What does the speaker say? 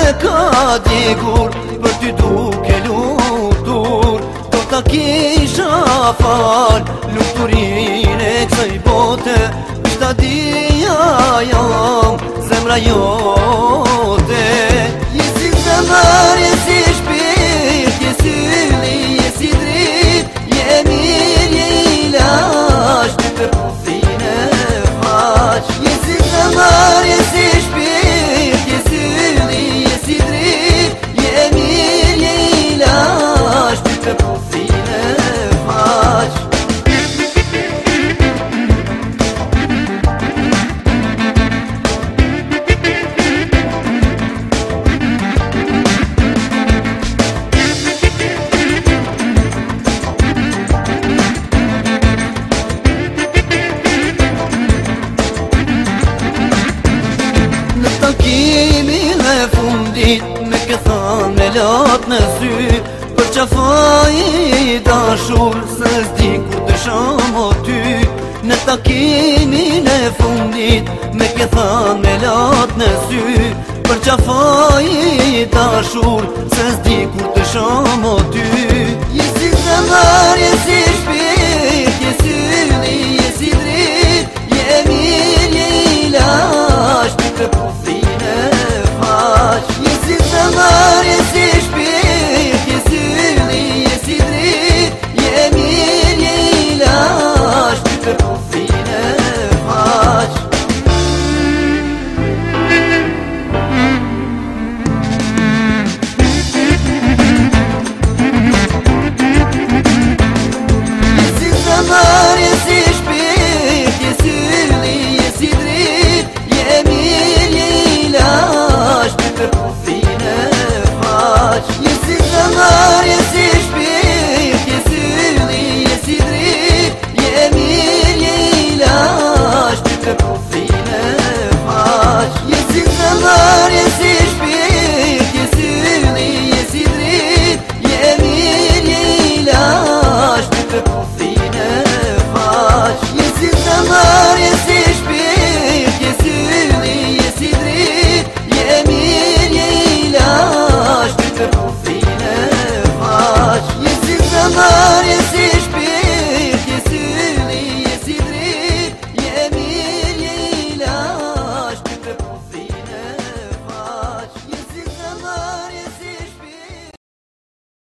ka djegur për ty duke lutur. Do ta kisha fal lukturin e kësaj bote, ta dija jam zemra jote. Jesi zemër, jesi shpirt, jesi yli, jesi drit, je mirë, je ilaç, ty për puthin e faq. Jesi zemër, jesi shpirt, jesi yli, jesi drit, je mirë, je ilaç, ty për puthin e faq. Takimin e fundit me këthan me lat në sy, për qafaj i dashur se s'di kur të sham o ty. Në takimin e fundit me këthan me lat në sy, për qafaj i dashur se s'di kur të sham o ty. Jesi zemër, jesi shpirt, jesi